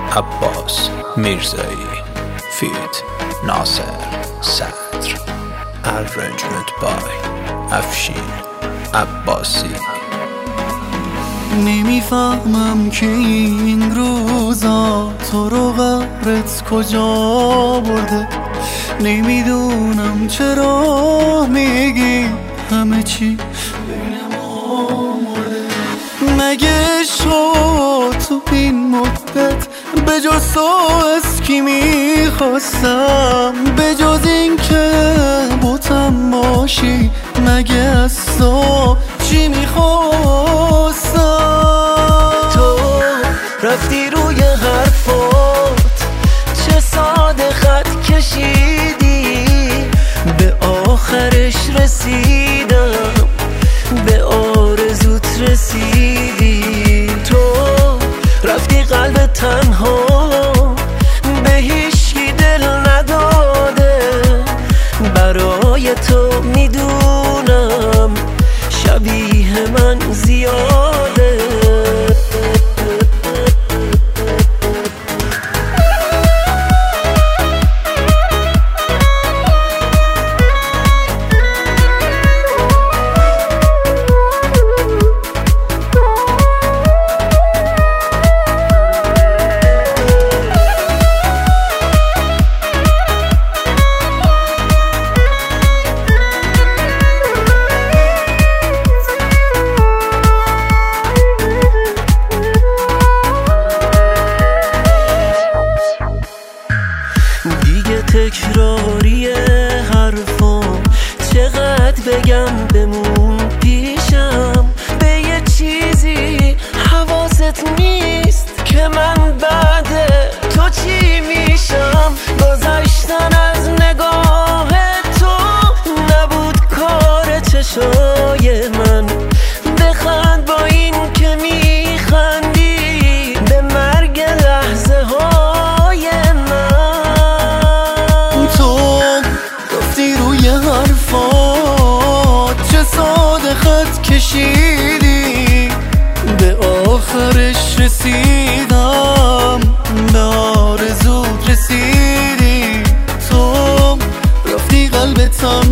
عباس میرزایی فیت ناصر صدر Arrangement by افشین عباسی. نمیفهمم که این روزا تو رو قبرت کجا برده، نمیدونم چرا میگی همه چی بین ما مرده. مگه شد تو این مدت به جز تو از کی میخواستم، به جز این که بوتم باشی مگه از تو چی میخواستم. تو رفتی روی حرفات چه ساده خط کشیدی، به آخرش رسیدم به آرزوت رسیدی. تو رفتی قلب تنها به هیچکی دل نداده، برای تو میدونم شبیه من زیاده. دیگه تکراری حرفام چقدر بگم بمون پیشم، به یه چیزی حواست نیست که من بعد تو چی میشم. گذشتن از نگاه تو نبود کار چشای من، بخند با این که میخندی به مرگ لحظه های من. تو رفتی روی حرفات چه ساده خط کشیدی، به آخرش رسیدم به آرزوت رسیدی. تو رفتی قلبتم